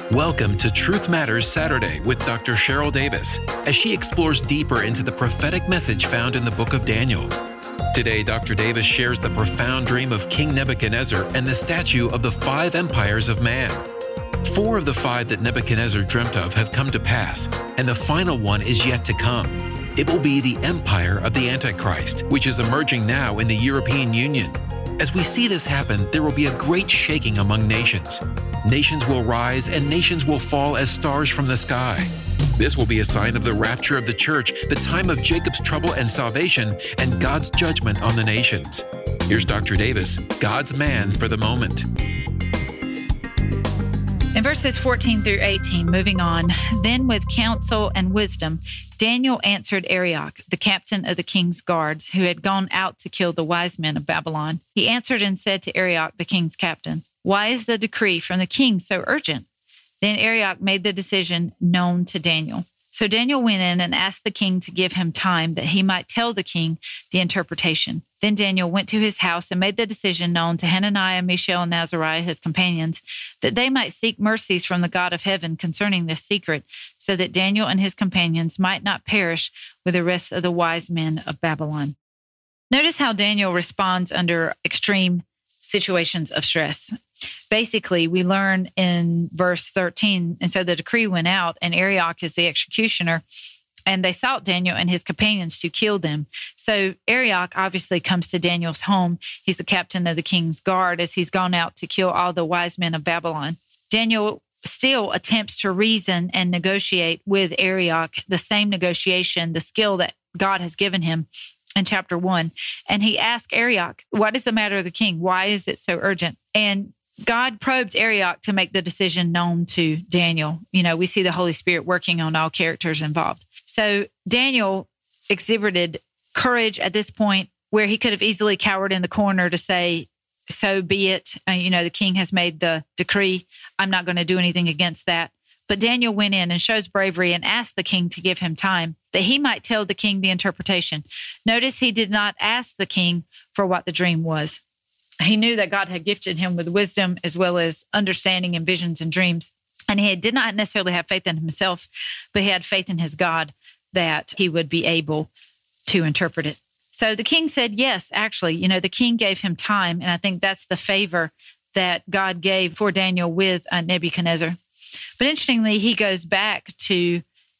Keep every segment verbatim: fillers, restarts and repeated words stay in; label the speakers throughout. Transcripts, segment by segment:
Speaker 1: Welcome to Truth Matters Saturday with Doctor Cheryl Davis as she explores deeper into the prophetic message found in the book of Daniel. Today, Doctor Davis shares the profound dream of King Nebuchadnezzar and the statue of the five empires of man. Four of the five that Nebuchadnezzar dreamt of have come to pass, and the final one is yet to come. It will be the empire of the Antichrist, which is emerging now in the European Union. As we see this happen, there will be a great shaking among nations. Nations will rise and nations will fall as stars from the sky. This will be a sign of the rapture of the church, the time of Jacob's trouble and salvation, and God's judgment on the nations. Here's Doctor Davis, God's man for the moment.
Speaker 2: In verses fourteen through eighteen, moving on, then with counsel and wisdom, Daniel answered Arioch, the captain of the king's guards, who had gone out to kill the wise men of Babylon. He answered and said to Arioch, the king's captain, "Why is the decree from the king so urgent?" Then Arioch made the decision known to Daniel. So Daniel went in and asked the king to give him time that he might tell the king the interpretation. Then Daniel went to his house and made the decision known to Hananiah, Mishael, and Azariah, his companions, that they might seek mercies from the God of heaven concerning this secret, so that Daniel and his companions might not perish with the rest of the wise men of Babylon. Notice how Daniel responds under extreme situations of stress. Basically, we learn in verse thirteen, and so the decree went out, and Arioch is the executioner, and they sought Daniel and his companions to kill them. So Arioch obviously comes to Daniel's home. He's the captain of the king's guard as he's gone out to kill all the wise men of Babylon. Daniel still attempts to reason and negotiate with Arioch, the same negotiation, the skill that God has given him in chapter one. And he asked Arioch, what is the matter of the king? Why is it so urgent? And God probed Arioch to make the decision known to Daniel. You know, we see the Holy Spirit working on all characters involved. So Daniel exhibited courage at this point where he could have easily cowered in the corner to say, so be it. Uh, you know, the king has made the decree. I'm not going to do anything against that. But Daniel went in and shows bravery and asked the king to give him time that he might tell the king the interpretation. Notice he did not ask the king for what the dream was. He knew that God had gifted him with wisdom as well as understanding and visions and dreams. And he did not necessarily have faith in himself, but he had faith in his God that he would be able to interpret it. So the king said, yes, actually, you know, the king gave him time. And I think that's the favor that God gave for Daniel with uh, Nebuchadnezzar. But interestingly, he goes back to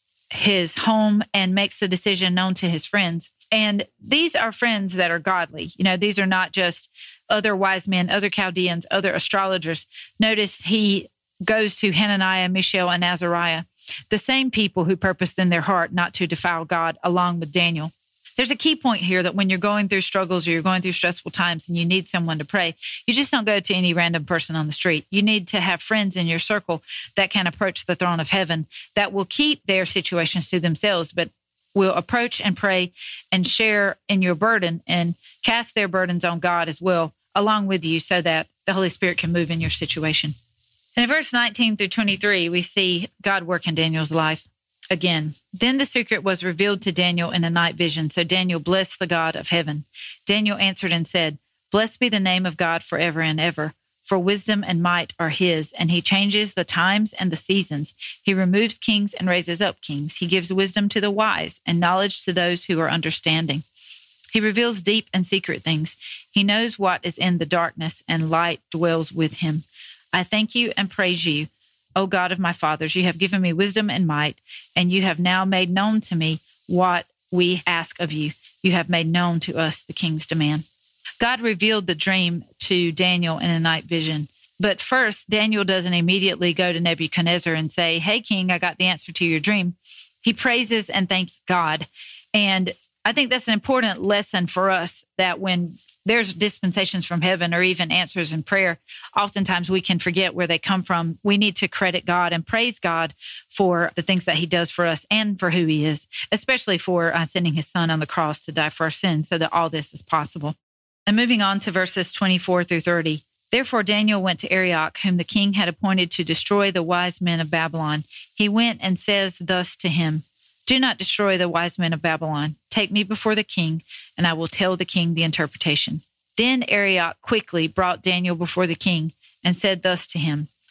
Speaker 2: his home and makes the decision known to his friends. And these are friends that are godly. You know, these are not just other wise men, other Chaldeans, other astrologers. Notice he goes to Hananiah, Mishael, and Azariah, the same people who purposed in their heart not to defile God, along with Daniel. There's a key point here that when you're going through struggles or you're going through stressful times and you need someone to pray, you just don't go to any random person on the street. You need to have friends in your circle that can approach the throne of heaven, that will keep their situations to themselves, but will approach and pray and share in your burden and cast their burdens on God as well, along with you, so that the Holy Spirit can move in your situation. And in verse nineteen through twenty-three, we see God work in Daniel's life again. Then the secret was revealed to Daniel in a night vision. So Daniel blessed the God of heaven. Daniel answered and said, "Blessed be the name of God forever and ever. For wisdom and might are his, and he changes the times and the seasons. He removes kings and raises up kings. He gives wisdom to the wise and knowledge to those who are understanding. He reveals deep and secret things. He knows what is in the darkness, and light dwells with him. I thank you and praise you, O God of my fathers. You have given me wisdom and might, and you have now made known to me what we ask of you. You have made known to us the king's demand." God revealed the dream to Daniel in a night vision. But first, Daniel doesn't immediately go to Nebuchadnezzar and say, "Hey, king, I got the answer to your dream." He praises and thanks God. And I think that's an important lesson for us, that when there's dispensations from heaven or even answers in prayer, oftentimes we can forget where they come from. We need to credit God and praise God for the things that he does for us and for who he is, especially for uh, sending his son on the cross to die for our sins so that all this is possible. And moving on to verses twenty-four through thirty. Therefore Daniel went to Arioch, whom the king had appointed to destroy the wise men of Babylon. He went and says thus to him, "Do not destroy the wise men of Babylon. Take me before the king, and I will tell the king the interpretation." Then Arioch quickly brought Daniel before the king and said thus to him,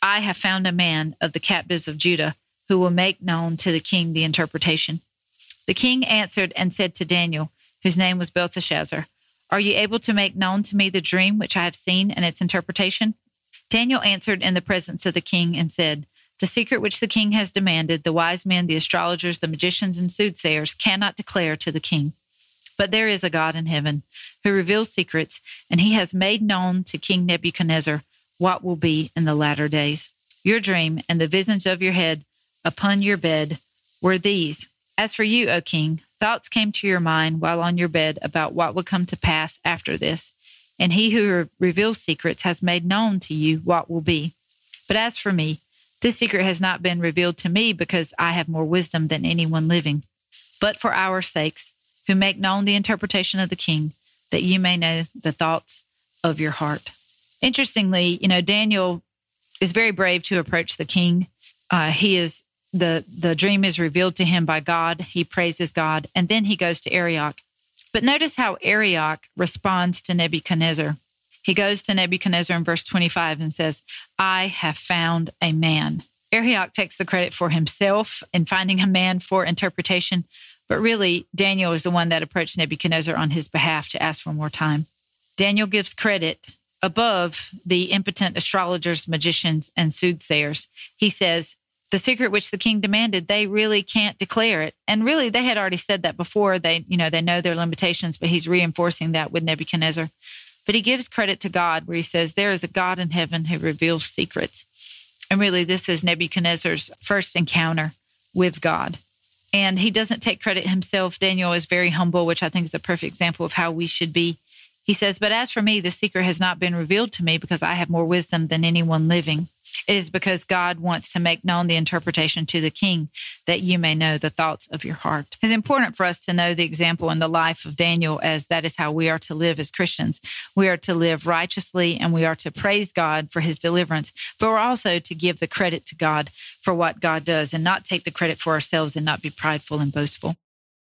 Speaker 2: I have found a man of the captives of Judah who will make known to the king the interpretation. The king answered and said to Daniel, whose name was Belteshazzar, Are you able to make known to me the dream which I have seen and its interpretation? Daniel answered in the presence of the king and said, The secret which the king has demanded, the wise men, the astrologers, the magicians, and soothsayers cannot declare to the king. But there is a God in heaven who reveals secrets, and he has made known to King Nebuchadnezzar what will be in the latter days. Your dream and the visions of your head upon your bed were these. As for you, O king, thoughts came to your mind while on your bed about what would come to pass after this. And he who re- reveals secrets has made known to you what will be. But as for me, this secret has not been revealed to me because I have more wisdom than anyone living, but for our sakes, who make known the interpretation of the king, that you may know the thoughts of your heart. Interestingly, you know, Daniel is very brave to approach the king. Uh, he is the the dream is revealed to him by God. He praises God, and then he goes to Arioch. But notice how Arioch responds to Nebuchadnezzar. He goes to Nebuchadnezzar in verse twenty-five and says, I have found a man. Arioch takes the credit for himself in finding a man for interpretation, but really Daniel is the one that approached Nebuchadnezzar on his behalf to ask for more time. Daniel gives credit above the impotent astrologers, magicians, and soothsayers. He says, the secret which the king demanded, they really can't declare it. And really, they had already said that before. They, you know, they know their limitations, but he's reinforcing that with Nebuchadnezzar. But he gives credit to God where he says, there is a God in heaven who reveals secrets. And really, this is Nebuchadnezzar's first encounter with God. And he doesn't take credit himself. Daniel is very humble, which I think is a perfect example of how we should be. He says, but as for me, the secret has not been revealed to me because I have more wisdom than anyone living. It is because God wants to make known the interpretation to the king that you may know the thoughts of your heart. It's important for us to know the example in the life of Daniel, as that is how we are to live as Christians. We are to live righteously and we are to praise God for his deliverance, but we're also to give the credit to God for what God does and not take the credit for ourselves and not be prideful and boastful.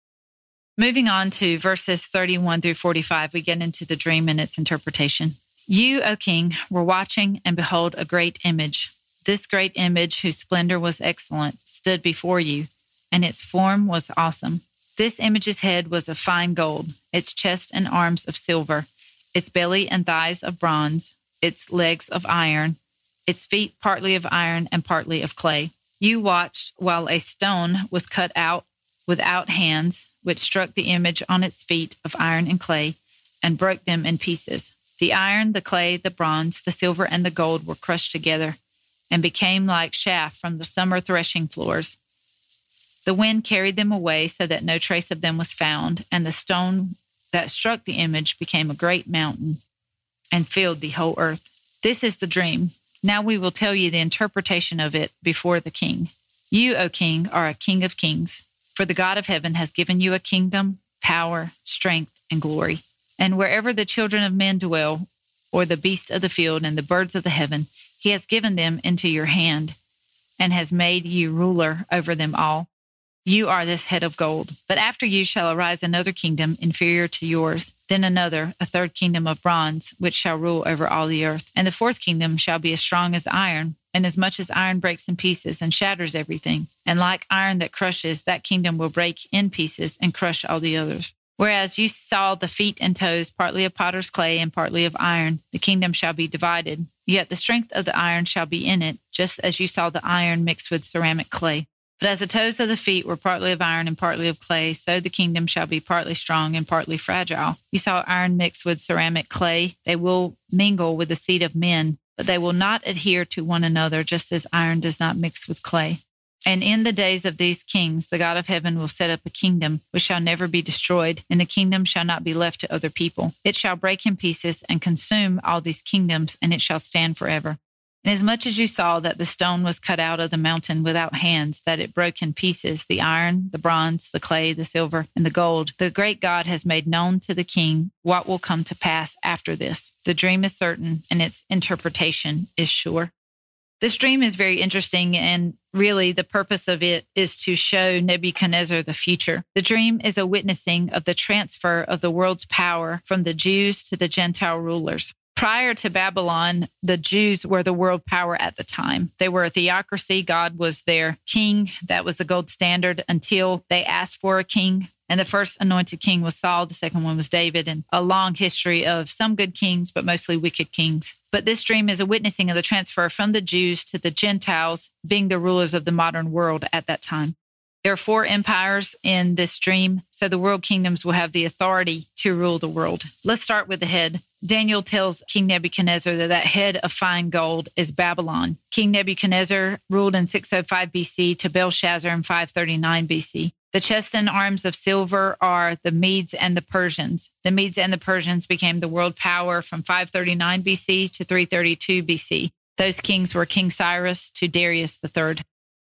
Speaker 2: Moving on to verses thirty-one through forty-five, we get into the dream and its interpretation. You, O king, were watching, and behold, a great image. This great image, whose splendor was excellent, stood before you, and its form was awesome. This image's head was of fine gold, its chest and arms of silver, its belly and thighs of bronze, its legs of iron, its feet partly of iron and partly of clay. You watched while a stone was cut out without hands, which struck the image on its feet of iron and clay, and broke them in pieces. The iron, the clay, the bronze, the silver, and the gold were crushed together and became like chaff from the summer threshing floors. The wind carried them away so that no trace of them was found, and the stone that struck the image became a great mountain and filled the whole earth. This is the dream. Now we will tell you the interpretation of it before the king. You, O king, are a king of kings, for the God of heaven has given you a kingdom, power, strength, and glory. And wherever the children of men dwell, or the beasts of the field and the birds of the heaven, he has given them into your hand and has made you ruler over them all. You are this head of gold. But after you shall arise another kingdom inferior to yours, then another, a third kingdom of bronze, which shall rule over all the earth. And the fourth kingdom shall be as strong as iron, and as much as iron breaks in pieces and shatters everything. And like iron that crushes, that kingdom will break in pieces and crush all the others. Whereas you saw the feet and toes, partly of potter's clay and partly of iron, the kingdom shall be divided. Yet the strength of the iron shall be in it, just as you saw the iron mixed with ceramic clay. But as the toes of the feet were partly of iron and partly of clay, so the kingdom shall be partly strong and partly fragile. You saw iron mixed with ceramic clay. They will mingle with the seed of men, but they will not adhere to one another, just as iron does not mix with clay. And in the days of these kings, the God of heaven will set up a kingdom which shall never be destroyed, and the kingdom shall not be left to other people. It shall break in pieces and consume all these kingdoms, and it shall stand forever. Inasmuch as you saw that the stone was cut out of the mountain without hands, that it broke in pieces, the iron, the bronze, the clay, the silver, and the gold, the great God has made known to the king what will come to pass after this. The dream is certain, and its interpretation is sure. This dream is very interesting, and really the purpose of it is to show Nebuchadnezzar the future. The dream is a witnessing of the transfer of the world's power from the Jews to the Gentile rulers. Prior to Babylon, the Jews were the world power at the time. They were a theocracy. God was their king. That was the gold standard until they asked for a king. And the first anointed king was Saul. The second one was David, and a long history of some good kings, but mostly wicked kings. But this dream is a witnessing of the transfer from the Jews to the Gentiles being the rulers of the modern world at that time. There are four empires in this dream, so the world kingdoms will have the authority to rule the world. Let's start with the head. Daniel tells King Nebuchadnezzar that that head of fine gold is Babylon. King Nebuchadnezzar ruled in six oh five B C to Belshazzar in five thirty-nine B C. The chest and arms of silver are the Medes and the Persians. The Medes and the Persians became the world power from five thirty-nine B C to three thirty-two B C. Those kings were King Cyrus to Darius the third.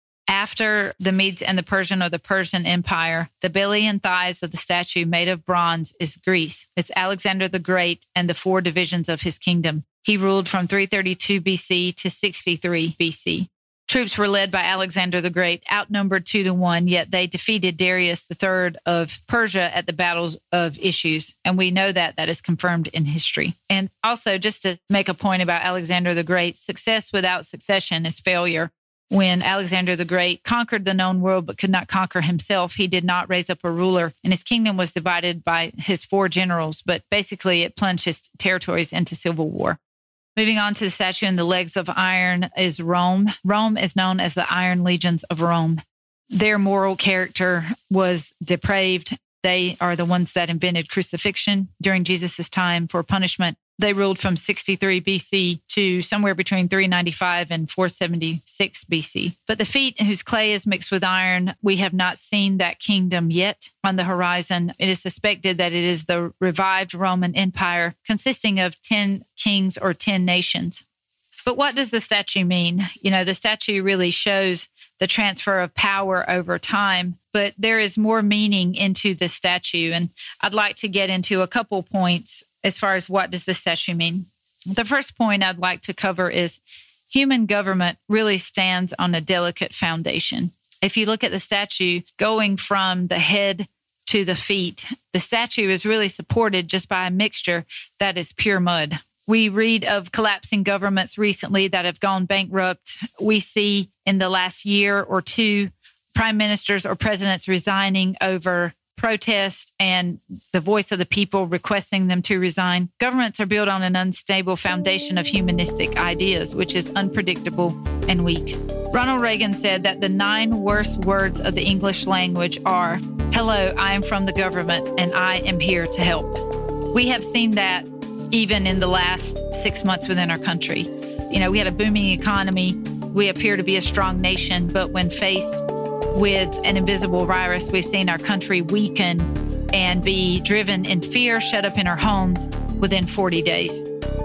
Speaker 2: After the Medes and the Persian or the Persian Empire, the belly and thighs of the statue made of bronze is Greece. It's Alexander the Great and the four divisions of his kingdom. He ruled from three thirty-two B C to sixty-three B C. Troops were led by Alexander the Great, outnumbered two to one, yet they defeated Darius the third of Persia at the battles of Issues. And we know that that is confirmed in history. And also, just to make a point about Alexander the Great, success without succession is failure. When Alexander the Great conquered the known world but could not conquer himself, he did not raise up a ruler, and his kingdom was divided by his four generals, but basically it plunged his territories into civil war. Moving on to the statue in the legs of iron is Rome. Rome is known as the Iron Legions of Rome. Their moral character was depraved. They are the ones that invented crucifixion during Jesus' time for punishment. They ruled from sixty-three B C to somewhere between three ninety-five and four seventy-six B C. But the feet whose clay is mixed with iron, we have not seen that kingdom yet on the horizon. It is suspected that it is the revived Roman Empire consisting of ten kings or ten nations. But what does the statue mean? You know, the statue really shows the transfer of power over time, but there is more meaning into the statue. And I'd like to get into a couple points as far as what does the statue mean. The first point I'd like to cover is human government really stands on a delicate foundation. If you look at the statue going from the head to the feet, the statue is really supported just by a mixture that is pure mud. We read of collapsing governments recently that have gone bankrupt. We see in the last year or two, prime ministers or presidents resigning over protest and the voice of the people requesting them to resign. Governments are built on an unstable foundation of humanistic ideas, which is unpredictable and weak. Ronald Reagan said that the nine worst words of the English language are, "Hello, I am from the government and I am here to help." We have seen that even in the last six months within our country. You know, we had a booming economy. We appear to be a strong nation, but when faced with an invisible virus, we've seen our country weaken and be driven in fear, shut up in our homes within forty days.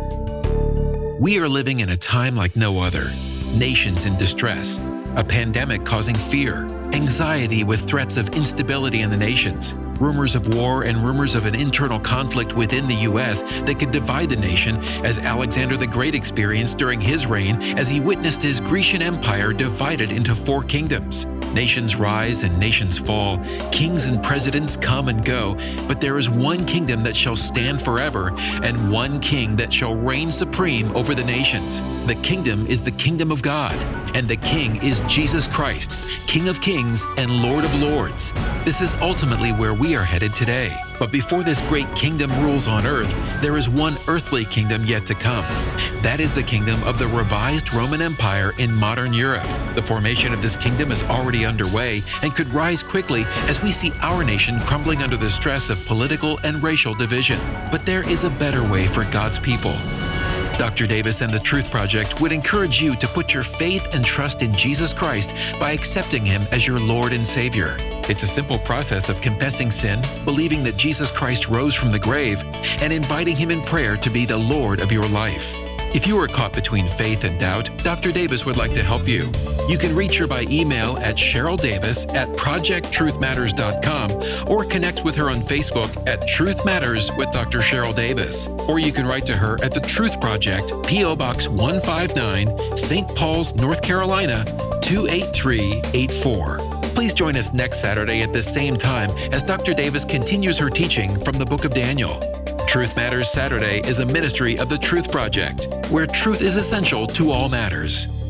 Speaker 1: We are living in a time like no other. Nations in distress, a pandemic causing fear, anxiety with threats of instability in the nations, rumors of war and rumors of an internal conflict within the U S that could divide the nation, as Alexander the Great experienced during his reign as he witnessed his Grecian Empire divided into four kingdoms. Nations rise and nations fall. Kings and presidents come and go, but there is one kingdom that shall stand forever and one king that shall reign supreme over the nations. The kingdom is the kingdom of God, and the king is Jesus Christ, King of kings and Lord of lords. This is ultimately where we are headed today. But before this great kingdom rules on earth, there is one earthly kingdom yet to come. That is the kingdom of the revised Roman Empire in modern Europe. The formation of this kingdom is already underway and could rise quickly as we see our nation crumbling under the stress of political and racial division. But there is a better way for God's people. Doctor Davis and the Truth Project would encourage you to put your faith and trust in Jesus Christ by accepting Him as your Lord and Savior. It's a simple process of confessing sin, believing that Jesus Christ rose from the grave, and inviting Him in prayer to be the Lord of your life. If you are caught between faith and doubt, Doctor Davis would like to help you. You can reach her by email at Cheryl Davis at project truth matters dot com or connect with her on Facebook at Truth Matters with Doctor Cheryl Davis. Or you can write to her at The Truth Project, P O Box one five nine, Saint Paul's, North Carolina, two eight three eight four. Please join us next Saturday at the same time as Doctor Davis continues her teaching from the Book of Daniel. Truth Matters Saturday is a ministry of the Truth Project, where truth is essential to all matters.